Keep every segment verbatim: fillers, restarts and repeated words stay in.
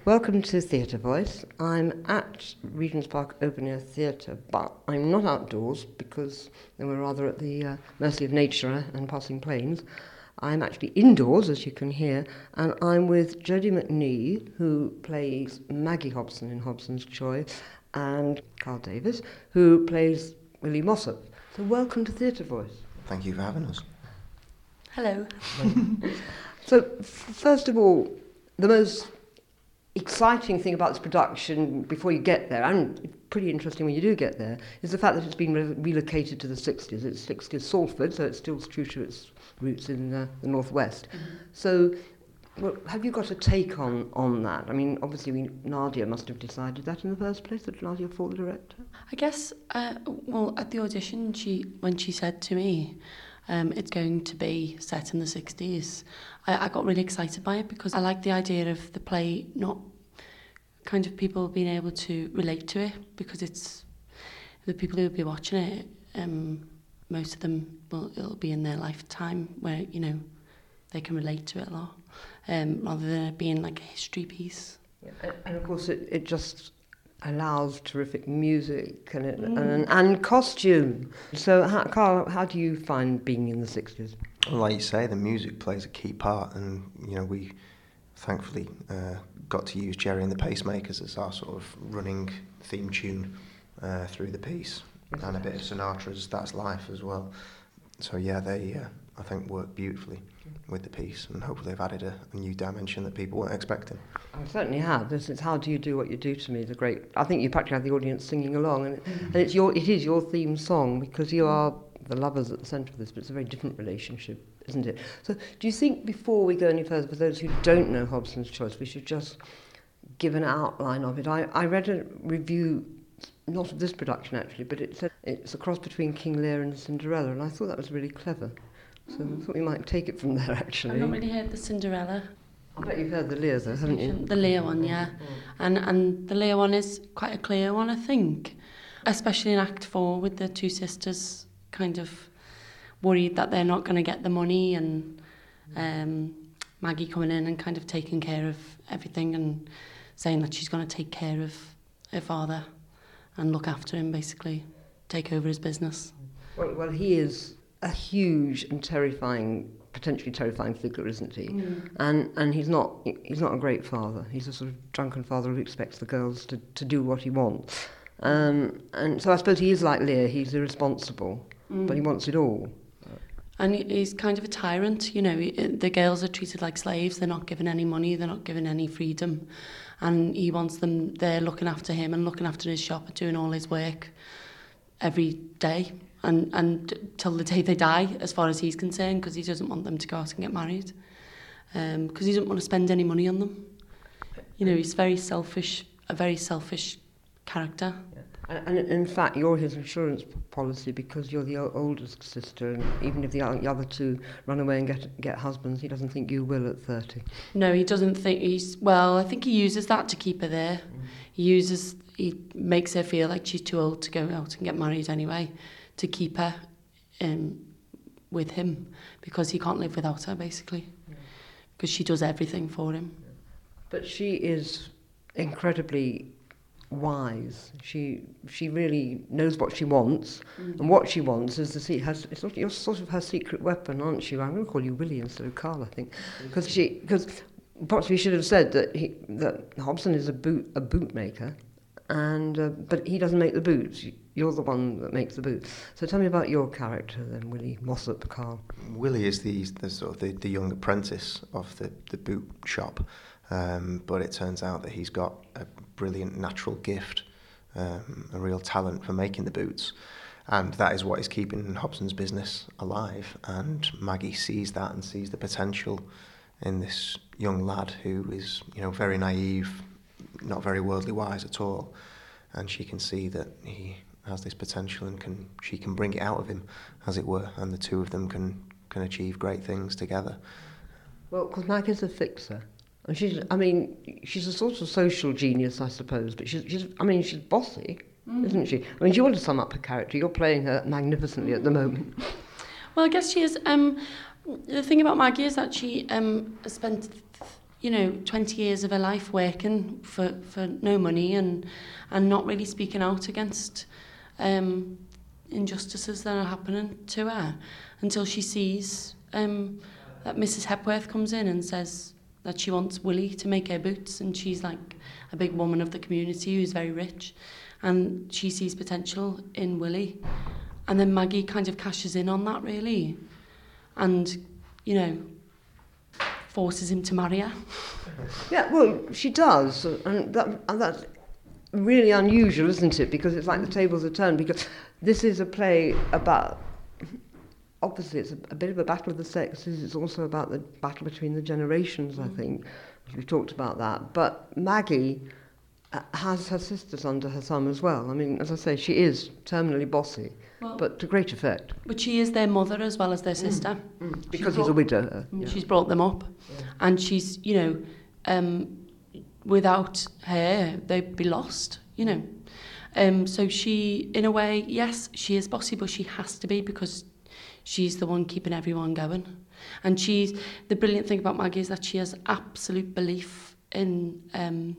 Welcome to Theatre Voice. I'm at Regent's Park Open Air Theatre, but I'm not outdoors because then we're rather at the uh, mercy of nature and passing planes. I'm actually indoors, as you can hear, and I'm with Jodie McNee, who plays Maggie Hobson in Hobson's Choice, and Carl Davis, who plays Willie Mossop. So welcome to Theatre Voice. Thank you for having us. Hello. So, f- first of all, the most exciting thing about this production before you get there, and pretty interesting when you do get there, is the fact that it's been re- relocated to the sixties. It's sixties Salford, so it's still true to its roots in uh, the northwest. Mm-hmm. So, well, have you got a take on, on that? I mean, obviously we, Nadia must have decided that in the first place, that Nadia Fall, the director. I guess, uh, well, at the audition, she when she said to me, um, it's going to be set in the sixties, I, I got really excited by it because I like the idea of the play not kind of people being able to relate to it, because it's the people who will be watching it, um, most of them will it'll be in their lifetime where, you know, they can relate to it a lot, um, rather than it being like a history piece. Yeah. And, and of course it, it just allows terrific music and it, Mm. and, and costume. So, how, Carl, how do you find being in the sixties? Well, like you say, the music plays a key part, and you know we thankfully uh, got to use Jerry and the Pacemakers as our sort of running theme tune uh, through the piece, and a bit of Sinatra's That's Life as well. So yeah, they uh, I think work beautifully with the piece, and hopefully they've added a, a new dimension that people weren't expecting. I certainly have. This is How Do You Do What You Do to Me, the great. I think you practically have the audience singing along, and, it, and it's your it is your theme song because you are the lovers at the centre of this, but it's a very different relationship, isn't it? So do you think before we go any further, for those who don't know Hobson's Choice, we should just give an outline of it? I, I read a review, not of this production actually, but it said it's a cross between King Lear and Cinderella, and I thought that was really clever. So I thought we might take it from there, actually. I've not really heard the Cinderella. I bet you've heard the Lear, though, haven't you? The Lear one, yeah. And and the Lear one is quite a clear one, I think. Especially in Act Four, with the two sisters kind of worried that they're not going to get the money, and um, Maggie coming in and kind of taking care of everything and saying that she's going to take care of her father and look after him, basically, take over his business. Well, well he is a huge and terrifying, potentially terrifying figure, isn't he? Mm. And and he's not he's not a great father. He's a sort of drunken father who expects the girls to, to do what he wants. Um, and so I suppose he is like Lear. He's irresponsible, mm. but he wants it all. And he's kind of a tyrant, you know. The girls are treated like slaves. They're not given any money. They're not given any freedom. And he wants them there looking after him and looking after his shop and doing all his work every day. And, and till the day they die, as far as he's concerned, because he doesn't want them to go out and get married. Because um, he doesn't want to spend any money on them. You know, he's very selfish, a very selfish character. Yeah. And, and in fact, you're his insurance policy because you're the o- oldest sister, and even if the other two run away and get get husbands, he doesn't think you will at thirty. No, he doesn't think he's... Well, I think he uses that to keep her there. Mm. He uses... He makes her feel like she's too old to go out and get married anyway, to keep her um, with him, because he can't live without her, basically, because yeah. she does everything for him. Yeah. But she is incredibly wise. She she really knows what she wants, mm. and what she wants is the se- has it's not, you're sort of her secret weapon, aren't you? I'm going to call you Willie instead of Carl, I think, because she because perhaps we should have said that he that Hobson is a boot a bootmaker, and uh, but he doesn't make the boots. You're the one that makes the boots. So tell me about your character then, Willie Mossop, Carl. Willie is the, the sort of the, the young apprentice of the, the boot shop, um, but it turns out that he's got a brilliant natural gift, um, a real talent for making the boots, and that is what is keeping Hobson's business alive. And Maggie sees that and sees the potential in this young lad who is, you know, very naive, not very worldly wise at all, and she can see that he has this potential and can she can bring it out of him, as it were, and the two of them can can achieve great things together. Well, because Maggie's a fixer, and she's I mean she's a sort of social genius, I suppose, but she's she's I mean she's bossy, mm. isn't she? I mean, do you want to sum up her character? You're playing her magnificently at the moment. Well, I guess she is. Um, the thing about Maggie is that she um spent you know, twenty years of her life working for, for no money and, and not really speaking out against um, injustices that are happening to her until she sees um, that Missus Hepworth comes in and says that she wants Willie to make her boots, and she's like a big woman of the community who's very rich, and she sees potential in Willie. And then Maggie kind of cashes in on that, really, and, you know, forces him to marry her. Yeah, well, she does, and, that, and that's really unusual, isn't it? Because it's like the tables are turned, because this is a play about, obviously it's a, a bit of a battle of the sexes, it's also about the battle between the generations, I think. We've talked about that. But Maggie uh, has her sisters under her thumb as well. I mean, as I say, she is terminally bossy, well, but to great effect. But she is their mother as well as their sister. Mm, mm. Because he's a widow. Yeah. She's brought them up. Yeah. And she's, you know, um, without her, they'd be lost, you know. Um, so she, in a way, yes, she is bossy, but she has to be because she's the one keeping everyone going. And she's, the brilliant thing about Maggie is that she has absolute belief in um,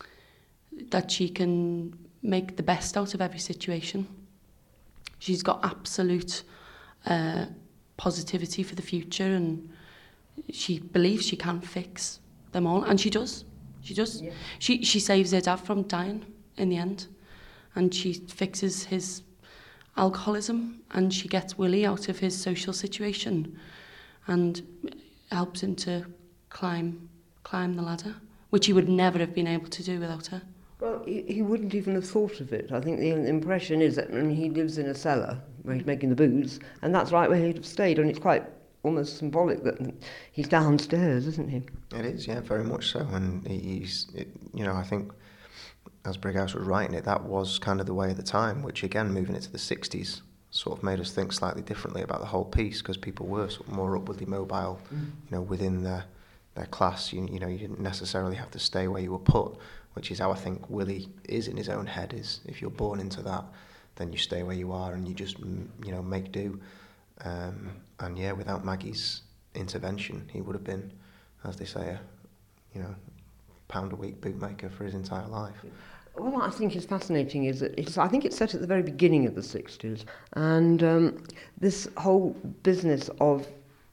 that she can make the best out of every situation. She's got absolute uh, positivity for the future, and she believes she can fix them all, and she does. She does. Yeah. She she saves her dad from dying in the end, and she fixes his alcoholism, and she gets Willie out of his social situation and helps him to climb climb the ladder, which he would never have been able to do without her. Well, he, he wouldn't even have thought of it. I think the impression is that I mean, he lives in a cellar where he's making the booze, and that's right where he'd have stayed, and it's quite almost symbolic that he's downstairs, isn't he? It is, yeah, very much so, and he's, it, you know, I think as Brighouse was writing it, that was kind of the way at the time, which again, moving into the sixties, sort of made us think slightly differently about the whole piece, because people were sort of more upwardly mobile, mm. you know, within their their class. You, you know, you didn't necessarily have to stay where you were put, which is how I think Willie is in his own head, is if you're born into that, then you stay where you are and you just, you know, make do. Um, and yeah, without Maggie's intervention, he would have been, as they say, a, you know, pound a week bootmaker for his entire life. What I think is fascinating is that it's, I think it's set at the very beginning of the sixties, and um, this whole business of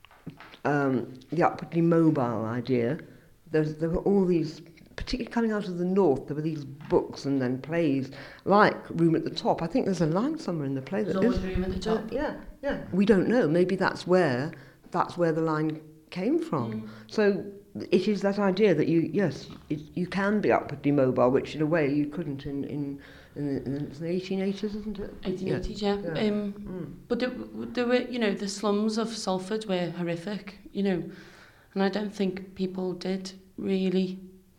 um, the upwardly mobile idea, there's, there were all these, particularly coming out of the north, there were these books and then plays like Room at the Top. I think there's a line somewhere in the play that there's is... Room at the Top. Uh, yeah, yeah. We don't know. Maybe that's where, that's where the line came from. Mm. So it is that idea that you, yes, it, you can be upwardly mobile, which in a way you couldn't in in, in, the, in the eighteen eighties, isn't it? eighteen eighties, yeah. yeah. yeah. Um, mm. But there, there were, you know, the slums of Salford were horrific, you know, and I don't think people did really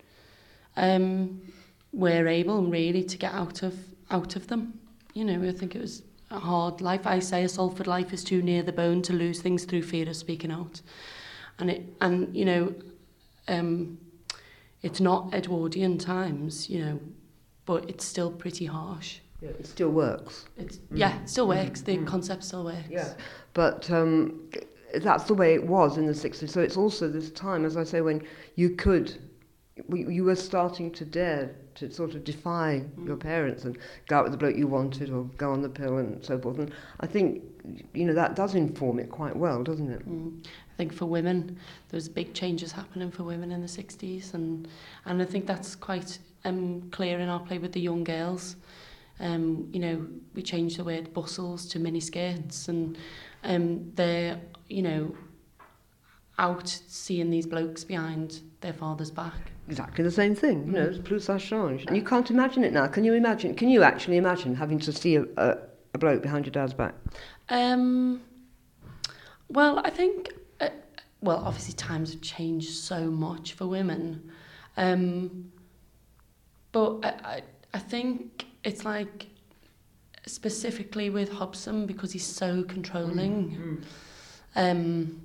um, were able really to get out of out of them. You know, I think it was a hard life. I say a Salford life is too near the bone to lose things through fear of speaking out, and it and you know. Um, it's not Edwardian times, you know, but it's still pretty harsh. Yeah, it still works. It's, mm. Yeah, it still works. Mm. The mm. concept still works. Yeah, but um, that's the way it was in the sixties. So it's also this time, as I say, when you could, you were starting to dare to sort of defy mm. your parents and go out with the bloke you wanted or go on the pill and so forth. And I think, you know, that does inform it quite well, doesn't it? Mm. I think for women, there's big changes happening for women in the sixties, and and I think that's quite um, clear in our play with the young girls. Um, you know, we changed the word bustles to mini skirts, and um, they're, you know, out seeing these blokes behind their father's back. Exactly the same thing, you know, it's plus ça change. And you can't imagine it now. Can you imagine? Can you actually imagine having to see a, a, a bloke behind your dad's back? Um, well, I think. Uh, well, obviously times have changed so much for women, um, but I, I, I think it's like specifically with Hobson because he's so controlling. Mm-hmm. Um,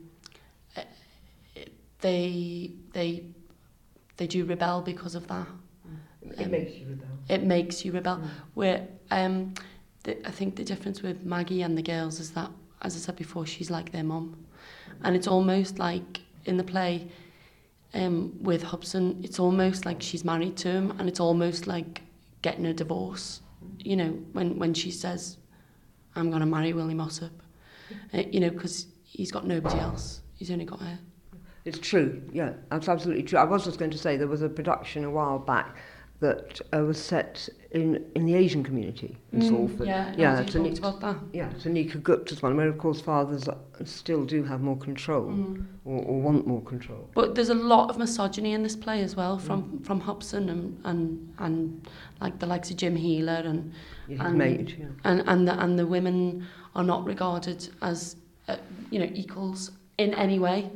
they they they do rebel because of that. It um, makes you rebel. It makes you rebel. Mm. Where um, the, I think the difference with Maggie and the girls is that, as I said before, she's like their mom. And it's almost like in the play, um, with Hobson, it's almost like she's married to him, and it's almost like getting a divorce. You know, when, when she says, I'm going to marry Willie Mossop, uh, you know, because he's got nobody else. He's only got her. It's true, yeah, that's absolutely true. I was just going to say there was a production a while back that uh, was set in, in the Asian community in Mm, Salford. yeah, yeah, yeah, it's talked about that. Yeah, Tanika Gupta's one, where of course fathers still do have more control Mm. or, or want more control. But there's a lot of misogyny in this play as well, from Mm. from Hobson and, and and like the likes of Jim Healer and Yeah, his and, mate, yeah. and and the and the women are not regarded as uh, you know equals in any way.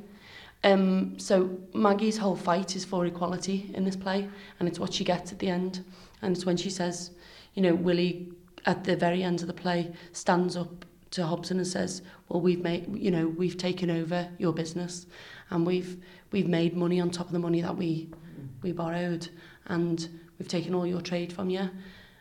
Um, so Maggie's whole fight is for equality in this play, and it's what she gets at the end. And it's when she says, you know, Willie at the very end of the play stands up to Hobson and says, well, we've made, you know, we've taken over your business, and we've we've made money on top of the money that we we borrowed, and we've taken all your trade from you.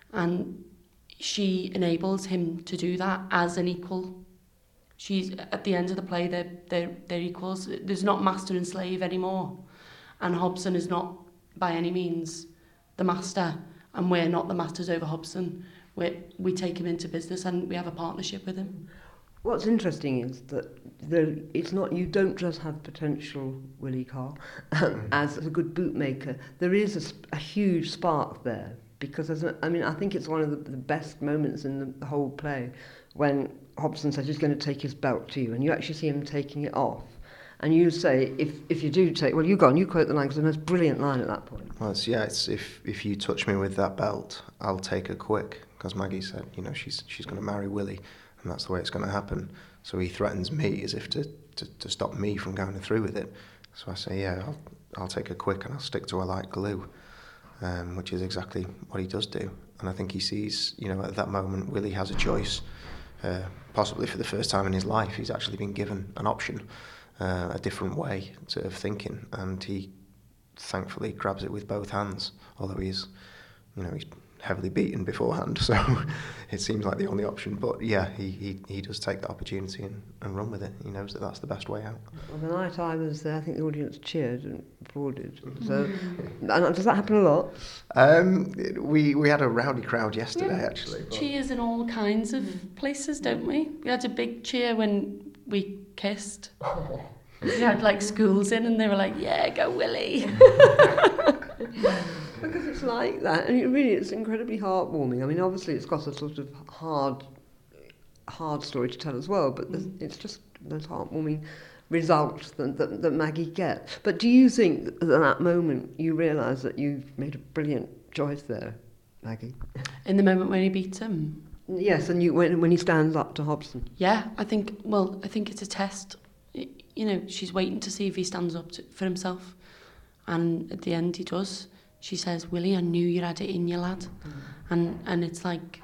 And she enables him to do that as an equal. She's at the end of the play, they're, they're, they're equals. There's not master and slave anymore. And Hobson is not by any means the master, and we're not the masters over Hobson. We we take him into business and we have a partnership with him. What's interesting is that there, it's not, you don't just have potential Willie Carr um, as a good bootmaker. There is a, sp- a huge spark there, because as a, I mean, I think it's one of the, the best moments in the, the whole play when Hobson says he's going to take his belt to you, and you actually see him taking it off. And you say, if if you do take, well, you go on, you quote the line, because the most brilliant line at that point. Well, it's, yeah, it's if if you touch me with that belt, I'll take her quick. Because Maggie said, you know, she's she's going to marry Willie, and that's the way it's going to happen. So he threatens me as if to, to, to stop me from going through with it. So I say, yeah, I'll I'll take her quick, and I'll stick to her like glue, um, which is exactly what he does do. And I think he sees, you know, at that moment, Willie has a choice. Uh, possibly for the first time in his life, he's actually been given an option. Uh, a different way to, of thinking, and he thankfully grabs it with both hands, although he's, you know, he's heavily beaten beforehand, so it seems like the only option. But yeah, he, he, he does take the opportunity and, and run with it. He knows that that's the best way out. Well, the night I was there, I think the audience cheered and applauded. So, and does that happen a lot? Um, we we had a rowdy crowd yesterday, Yeah, actually. But cheers in all kinds of places, don't we? We had a big cheer when we kissed. We had like schools in and they were like, yeah, go Willie. Because it's like that, and it really, it's incredibly heartwarming. I mean, obviously it's got a sort of hard, hard story to tell as well, but mm. it's just those heartwarming results that, that, that Maggie gets. But do you think that at that moment you realise that you've made a brilliant choice there, Maggie? In the moment when he beats him? Yes, and you when when he stands up to Hobson. Yeah, I think, well, I think it's a test. You know, she's waiting to see if he stands up to, for himself. And at the end he does. She says, Willie, I knew you had it in you, lad. Mm. And and it's like,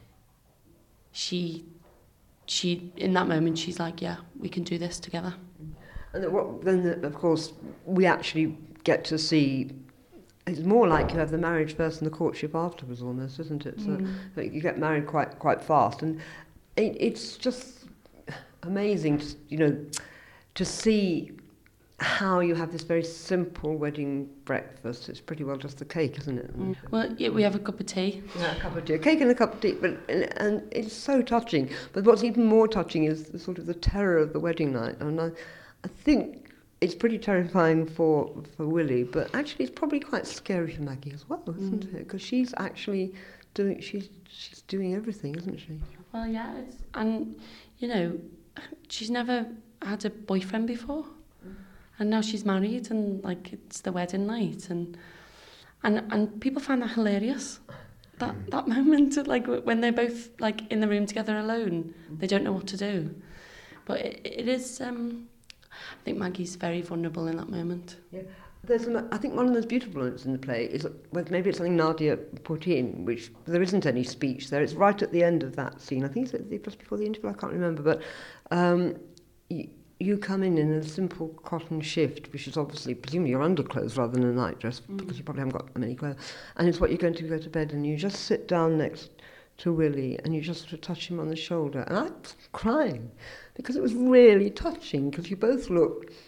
she, she in that moment, she's like, yeah, we can do this together. And what, then, of course, we actually get to see, it's more like you have the marriage first and the courtship afterwards almost, isn't it? So mm. like you get married quite quite fast. And it, it's just amazing, to, you know, to see how you have this very simple wedding breakfast. It's pretty well just the cake, isn't it? Mm. Well, yeah, we have a cup of tea. Yeah, a cup of tea. A cake and a cup of tea. But and, and it's so touching. But what's even more touching is the sort of the terror of the wedding night. And I, I think it's pretty terrifying for, for Willie, but actually it's probably quite scary for Maggie as well, isn't mm. it? Because she's actually doing she's she's doing everything, isn't she? Well, yeah, it's, and you know, she's never had a boyfriend before. And now she's married, and like it's the wedding night, and and and people find that hilarious. That that moment, like when they're both like in the room together alone, they don't know what to do. But it, it is. Um, I think Maggie's very vulnerable in that moment. Yeah, there's. An, I think one of those beautiful moments in the play is well, maybe it's something Nadia put in, which there isn't any speech there. It's right at the end of that scene. I think it's just before the interval. I can't remember, but. Um, y- You come in in a simple cotton shift, which is obviously, presumably your underclothes rather than a nightdress, mm. because you probably haven't got many clothes. And it's what you're going to go to bed, and you just sit down next to Willie, and you just sort of touch him on the shoulder. And I was crying, because it was really touching, because you both look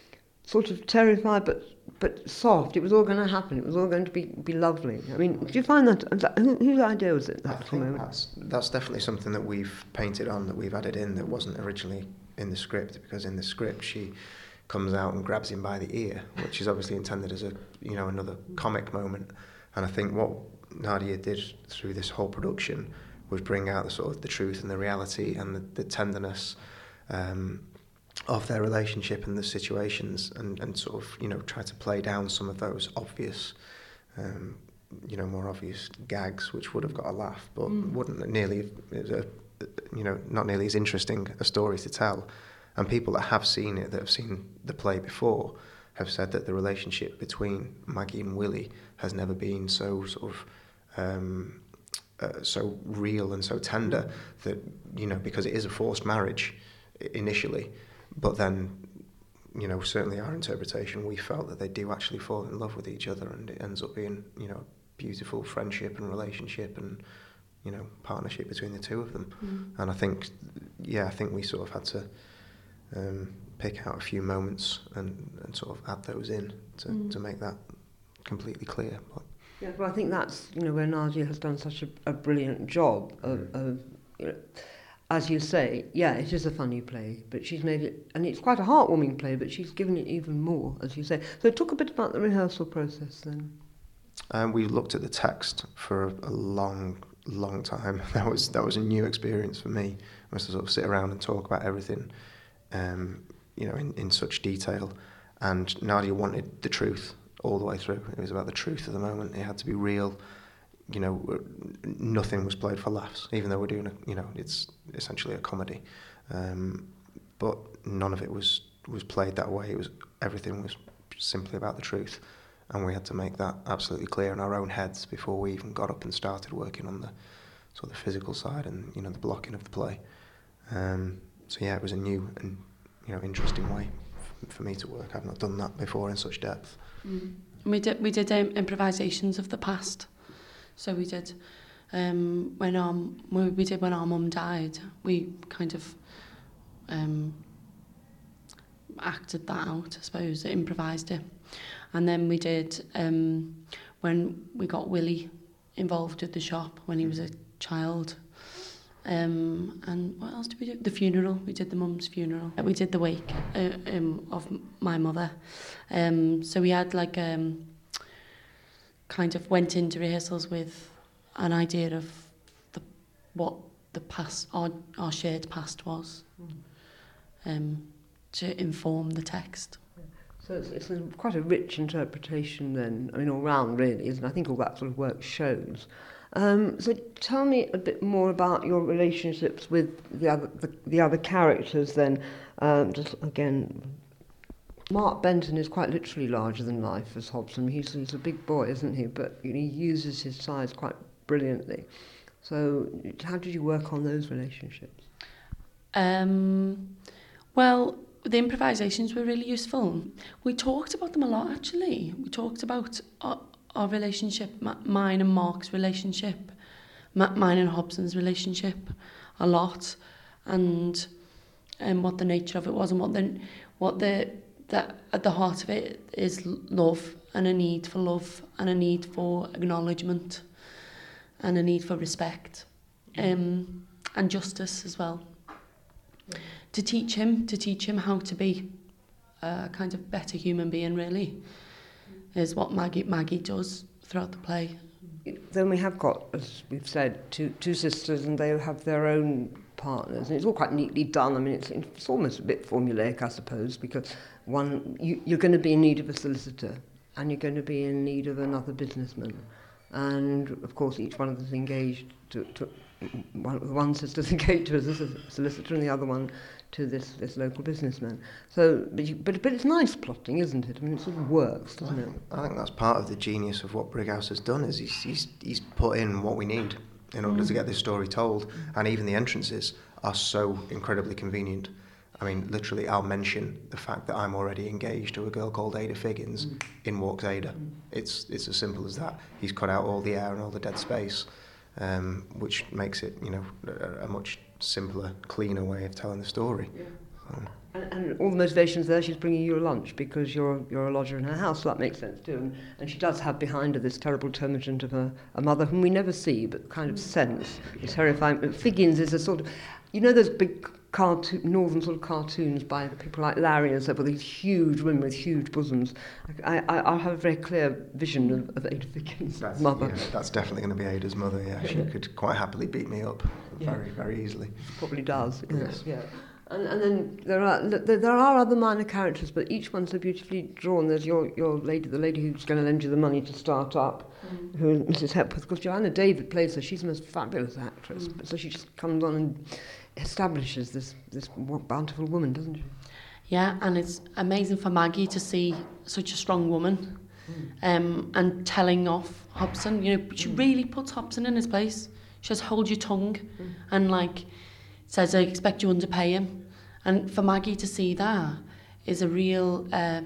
sort of terrified but but soft. It was all going to happen. It was all going to be, be lovely. I mean, do you find that, that who, whose idea was it? That I think moment? that's, that's definitely something that we've painted on, that we've added in, that wasn't originally in the script, because in the script she comes out and grabs him by the ear, which is obviously intended as a, you know, another comic moment. And I think what Nadia did through this whole production was bring out the sort of the truth and the reality and the, the tenderness um, of their relationship and the situations, and, and sort of, you know, try to play down some of those obvious, um, you know, more obvious gags, which would have got a laugh, but mm. wouldn't nearly, a, you know, not nearly as interesting a story to tell. And people that have seen it, that have seen the play before, have said that the relationship between Maggie and Willie has never been so sort of um, uh, so real and so tender, that, you know, because it is a forced marriage initially, but then, you know, certainly our interpretation, we felt that they do actually fall in love with each other, and it ends up being, you know, beautiful friendship and relationship and, you know, partnership between the two of them. Mm. And I think, yeah, I think we sort of had to um, pick out a few moments and, and sort of add those in to, mm. to make that completely clear. But yeah, well, I think that's, you know, where Nadia has done such a, a brilliant job of, mm. of, you know, as you say, yeah, it is a funny play, but she's made it, and it's quite a heartwarming play, but she's given it even more, as you say. So talk a bit about the rehearsal process then. Um, we looked at the text for a, a long, long time. That was that was a new experience for me. I was to sort of sit around and talk about everything, um, you know, in, in such detail. And Nadia wanted the truth all the way through. It was about the truth of the moment. It had to be real. You know, nothing was played for laughs, even though we're doing a, you know, it's essentially a comedy. Um, but none of it was, was played that way. It was, everything was simply about the truth. And we had to make that absolutely clear in our own heads before we even got up and started working on the sort of physical side and, you know, the blocking of the play. Um, so yeah, it was a new and, you know, interesting way f- for me to work. I've not done that before in such depth. Mm. We did, we did um, improvisations of the past. So we did, um, when our, we did when our mum died, we kind of um, acted that out, I suppose, improvised it. And then we did, um, when we got Willie involved at the shop when he was a child. Um, and what else did we do? The funeral. We did the mum's funeral. We did the wake uh, um, of my mother. Um, so we had like... Um, kind of went into rehearsals with an idea of the what the past, our, our shared past was, mm. um, to inform the text. So it's, it's a, quite a rich interpretation then, I mean, all round really, isn't it? I think all that sort of work shows. Um, so tell me a bit more about your relationships with the other, the, the other characters then, um, just again... Mark Benton is quite literally larger than life as Hobson. He's, he's a big boy, isn't he? But he uses his size quite brilliantly. So how did you work on those relationships? Um, well, the improvisations were really useful. We talked about them a lot, actually. We talked about our, our relationship, mine and Mark's relationship, mine and Hobson's relationship a lot, and and what the nature of it was, and what the what the that at the heart of it is love, and a need for love, and a need for acknowledgement, and a need for respect, um, and justice as well. Yeah. To teach him, to teach him how to be a kind of better human being, really, is what Maggie Maggie does throughout the play. Then we have got, as we've said, two two sisters, and they have their own partners, and it's all quite neatly done. I mean, it's, it's almost a bit formulaic, I suppose, because one, you, you're going to be in need of a solicitor, and you're going to be in need of another businessman, and of course each one of us engaged to, to one, one sister's engaged to a solicitor, and the other one to this, this local businessman. So, but, you, but but it's nice plotting, isn't it? I mean, it sort of works, doesn't it? I think that's part of the genius of what Brighouse has done, is he's he's, he's put in what we need in order mm. to get this story told, and even the entrances are so incredibly convenient. I mean, literally, I'll mention the fact that I'm already engaged to a girl called Ada Figgins. Mm. In walks Ada. Mm. It's it's as simple as that. He's cut out all the air and all the dead space, um, which makes it, you know, a, a much simpler, cleaner way of telling the story. Yeah. Um, And, and all the motivations there, she's bringing you a lunch because you're you're a lodger in her house, so that makes sense too. And, and she does have behind her this terrible torment of a, a mother whom we never see, but kind of sense is terrifying. But Figgins is a sort of, you know those big cartoon, northern sort of cartoons by people like Larry and so forth, these huge women with huge bosoms. I, I, I have a very clear vision of, of Ada Figgins' that's, mother. Yeah, that's definitely going to be Ada's mother, yeah. She could quite happily beat me up Yeah. very, very easily. Probably does, Yes. yeah. yeah. And, and then there are there, there are other minor characters, but each one's so beautifully drawn. There's your, your lady, the lady who's going to lend you the money to start up, mm. who is Missus Hepworth. Because Joanna David plays her. She's the most fabulous actress. Mm. So she just comes on and establishes this this bountiful woman, doesn't she? Yeah, and it's amazing for Maggie to see such a strong woman, mm. um, and telling off Hobson. You know, she mm. really puts Hobson in his place. She says, "Hold your tongue," mm. and like. Says, I expect you underpay him. And for Maggie to see that is a real, uh,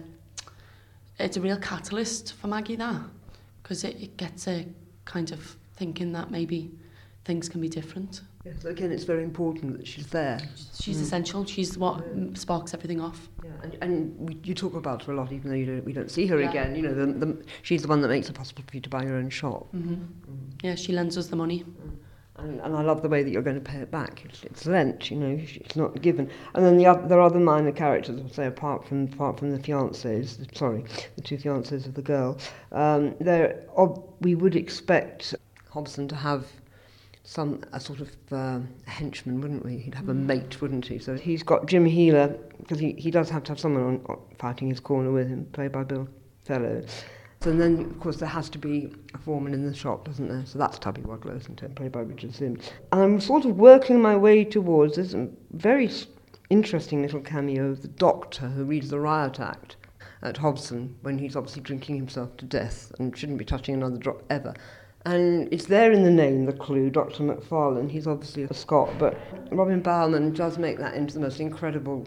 it's a real catalyst for Maggie, that. Because it, it gets her kind of thinking that maybe things can be different. Yes, again, it's very important that she's there. She's mm. essential. She's what yeah. sparks everything off. Yeah, and, and we, you talk about her a lot, even though you don't, we don't see her yeah. again. You know, the, the, she's the one that makes it possible for you to buy your own shop. Mm-hmm. Mm. Yeah, she lends us the money. Mm. And, and I love the way that you're going to pay it back. It's, it's lent, you know, it's not given. And then the other, there are other minor characters, I would say, apart from apart from the fiancés, sorry, the two fiancés of the girl. Um, there, ob- we would expect Hobson to have some a sort of uh, henchman, wouldn't we? He'd have a mate, wouldn't he? So he's got Jim Healer, because he, he does have to have someone on, on fighting his corner with him, played by Bill Fellow. So then, of course, there has to be a foreman in the shop, doesn't there? So that's Tubby Wadlow, isn't it? Played by Richard Sims. And I'm sort of working my way towards this very interesting little cameo of the doctor who reads the Riot Act at Hobson when he's obviously drinking himself to death and shouldn't be touching another drop ever. And it's there in the name, the clue, Doctor Macfarlane. He's obviously a Scot, but Robin Bauman does make that into the most incredible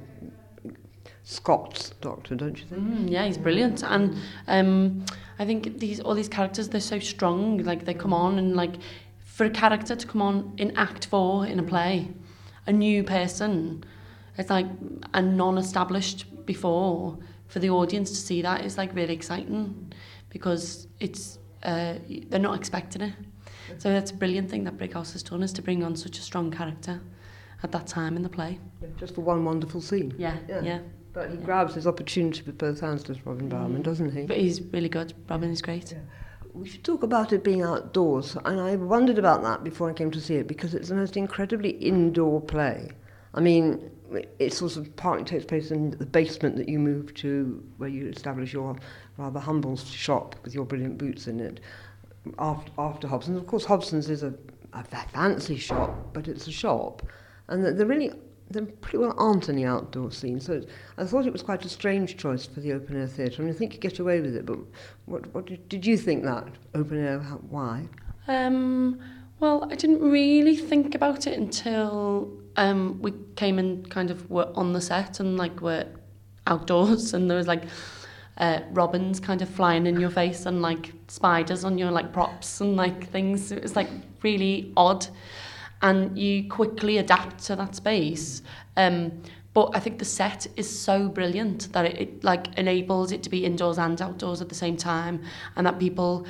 Scots doctor, don't you think? Mm, yeah, he's brilliant. And um, I think these all these characters, they're so strong. Like, they come on, and like, for a character to come on in Act Four in a play, a new person, it's like a non-established before, for the audience to see that is like really exciting, because it's uh, they're not expecting it. So that's a brilliant thing that Brighouse has done, is to bring on such a strong character at that time in the play. Yeah, just for one wonderful scene. Yeah, yeah. yeah. But he grabs his opportunity with both hands, does Robin Bauman, doesn't he? But he's really good. Robin is great. Yeah. We should talk about it being outdoors, and I wondered about that before I came to see it, because it's the most incredibly indoor play. I mean, it sort of partly takes place in the basement that you move to, where you establish your rather humble shop with your brilliant boots in it, after, after Hobson's. Of course, Hobson's is a, a fancy shop, but it's a shop, and they're really... there pretty well aren't any outdoor scenes, so I thought it was quite a strange choice for the open-air theatre. I mean, I think you get away with it, but what, what did, did you think that, open-air, why? Um, well, I didn't really think about it until um, we came and kind of were on the set and, like, were outdoors, and there was, like, uh, robins kind of flying in your face and, like, spiders on your, like, props and, like, things. It was, like, really odd. And you quickly adapt to that space. Um, but I think the set is so brilliant that it, it like enables it to be indoors and outdoors at the same time, and that people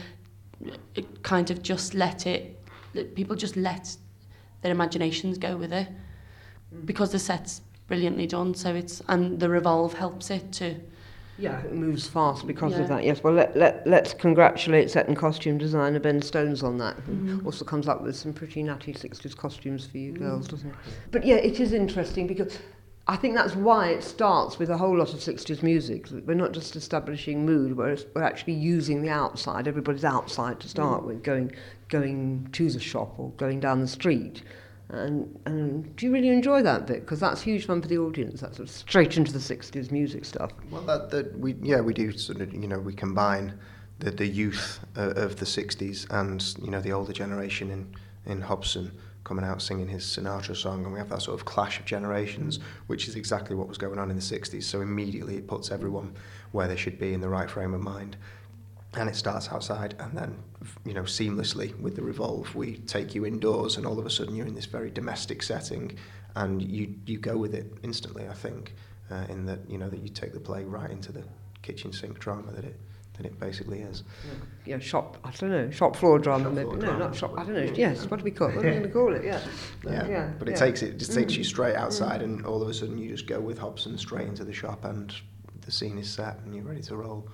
it kind of just let it, people just let their imaginations go with it, because the set's brilliantly done. So it's, and the Revolve helps it to. Yeah, it moves fast because yeah. of that, yes. Well, let, let, let's congratulate set and costume designer Ben Stones on that, who mm-hmm. also comes up with some pretty natty sixties costumes for you mm. girls, doesn't it? But yeah, it is interesting, because I think that's why it starts with a whole lot of sixties music. We're not just establishing mood, we're, we're actually using the outside, everybody's outside to start mm. with, going, going to the shop or going down the street. And, and do you really enjoy that bit? Because that's huge fun for the audience. That's sort of straight into the sixties music stuff. Well, that, that we yeah we do sort of, you know, we combine the the youth uh, of the sixties and, you know, the older generation in in Hobson coming out singing his Sinatra song, and we have that sort of clash of generations, which is exactly what was going on in the sixties. So immediately it puts everyone where they should be, in the right frame of mind. And it starts outside, and then, you know, seamlessly with the Revolve, we take you indoors, and all of a sudden you're in this very domestic setting, and you you go with it instantly. I think, uh, in that, you know, that you take the play right into the kitchen sink drama that it that it basically is. Yeah, shop. I don't know, shop floor drama. Shop maybe. floor no, drama. not shop. I don't know. Yes, what do we call? What are we going to call it? Yeah. Yeah, yeah but it yeah. takes it, it just takes Mm. you straight outside, mm. and all of a sudden you just go with Hobson straight into the shop, and the scene is set, and you're ready to roll.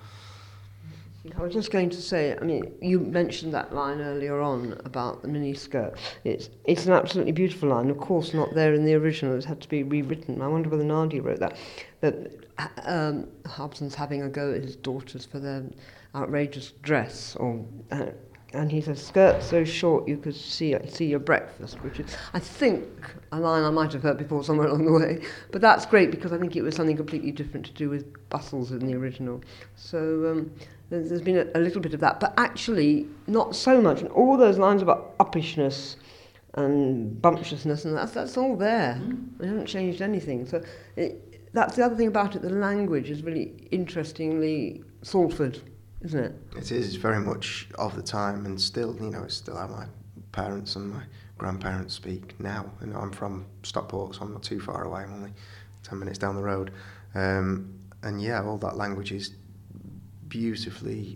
I was just going to say, I mean, you mentioned that line earlier on about the mini skirt. It's it's an absolutely beautiful line. Of course, not there in the original. It's had to be rewritten. I wonder whether Nadia wrote that. That um, Hobson's having a go at his daughters for their outrageous dress, or uh, and he says, "Skirt so short you could see see your breakfast," which is, I think, a line I might have heard before somewhere along the way. But that's great because I think it was something completely different to do with bustles in the original. So. Um, There's been a, a little bit of that, but actually not so much. And all those lines about uppishness and bumptiousness, and that's that's all there. Mm. They haven't changed anything. So it, that's the other thing about it. The language is really interestingly Salford, isn't it? It is. It's very much of the time, and still, you know, it's still how my parents and my grandparents speak now. And I'm from Stockport, so I'm not too far away. I'm only ten minutes down the road, um, and yeah, all that language is beautifully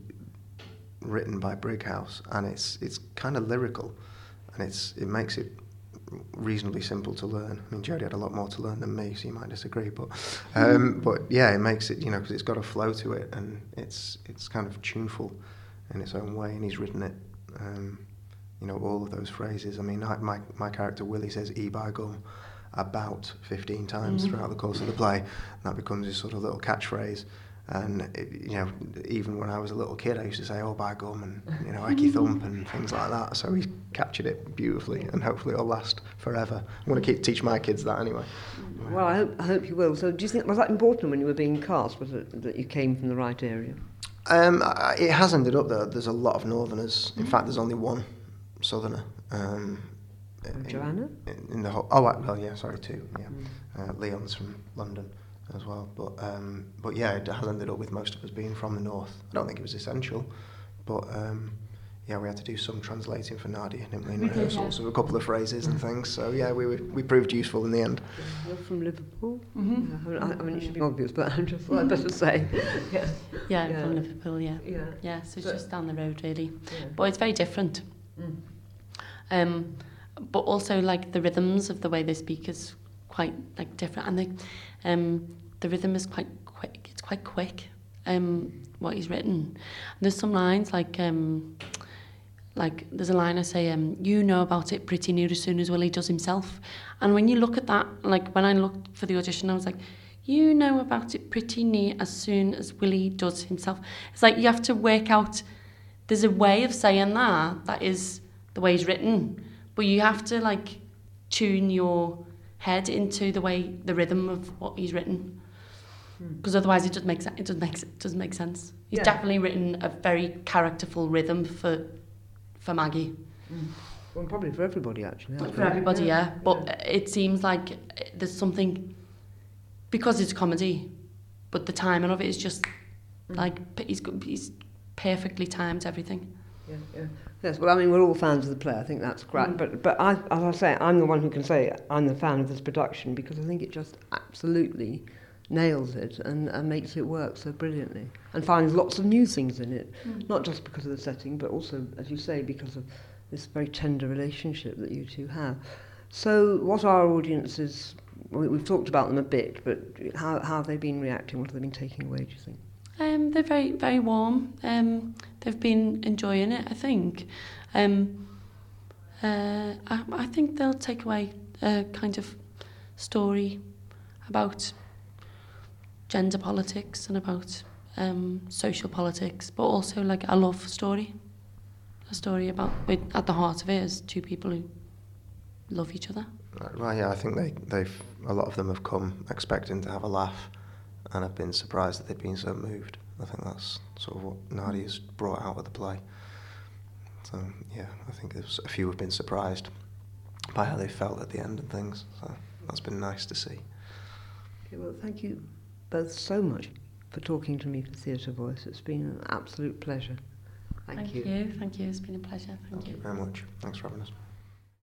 written by Brighouse, and it's it's kind of lyrical, and it's it makes it reasonably simple to learn. I mean, Jodie had a lot more to learn than me, so you might disagree, but um, but yeah, it makes it, you know, because it's got a flow to it, and it's it's kind of tuneful in its own way, and he's written it, um, you know, all of those phrases. I mean, I, my my character Willie says "e by gum" about fifteen times mm-hmm. throughout the course of the play, and that becomes his sort of little catchphrase. And it, you know, even when I was a little kid, I used to say "oh by gum" and, you know, "ecky thump" and things like that. So he's captured it beautifully, and hopefully it'll last forever. I'm going to keep teach my kids that anyway. Well, I hope I hope you will. So, do you think was that important when you were being cast? Was it that you came from the right area? Um, I, it has ended up there. There's a lot of Northerners. In fact, there's only one Southerner. Um, in, Joanna. In, in the whole. Oh well, yeah. Sorry, two. Yeah, mm. uh, Leon's from London as well, but um, but yeah, it has ended up with most of us being from the north. I don't think it was essential, but um, yeah, we had to do some translating for Nadia, didn't we, in rehearsals of a couple of phrases and things. So yeah, we were, we proved useful in the end. You're from Liverpool. Mm-hmm. Yeah, I, I mean, it should be obvious, but I'm just thought I'd better say. yeah, yeah, yeah. from Liverpool. Yeah, yeah, yeah. So it's so, just down the road, really. Yeah. But it's very different. Mm. Um, but also like the rhythms of the way they speak is quite like different, and the um the rhythm is quite quick. It's quite quick. Um, what he's written. And there's some lines like um, like there's a line I say um, you know about it pretty near as soon as Willie does himself. And when you look at that, like when I looked for the audition, I was like, you know about it pretty near as soon as Willie does himself. It's like you have to work out. There's a way of saying that that is the way it's written, but you have to like tune your head into the way the rhythm of what he's written, because otherwise it doesn't make sense. It doesn't make it doesn't make sense. He's yeah. definitely written a very characterful rhythm for for Maggie. Mm. Well, probably for everybody actually. For everybody, yeah. yeah. But yeah. It seems like there's something, because it's comedy, but the timing of it is just mm. like he's he's perfectly timed everything. Yeah, yeah. Yes, well, I mean, we're all fans of the play. I think that's great. Mm. But, but I, as I say, I'm the one who can say I'm the fan of this production because I think it just absolutely nails it and, and makes it work so brilliantly and finds lots of new things in it, mm. not just because of the setting, but also, as you say, because of this very tender relationship that you two have. So what are our audiences, we, we've talked about them a bit, but how, how have they been reacting? What have they been taking away, do you think? Um, they're very, very warm. Um, they've been enjoying it, I think. Um, uh, I, I think they'll take away a kind of story about gender politics and about um, social politics, but also like a love story. A story about, with, at the heart of it is two people who love each other. Right, well, yeah, I think they, they've, a lot of them have come expecting to have a laugh, and I've been surprised that they've been so moved. I think that's sort of what Nadia's brought out of the play. So, yeah, I think there's a few have been surprised by how they felt at the end and things. So that's been nice to see. Okay, well, thank you both so much for talking to me for Theatre Voice. It's been an absolute pleasure. Thank, Thank you. you. Thank you. It's been a pleasure. Thank, Thank you very much. Thanks for having us.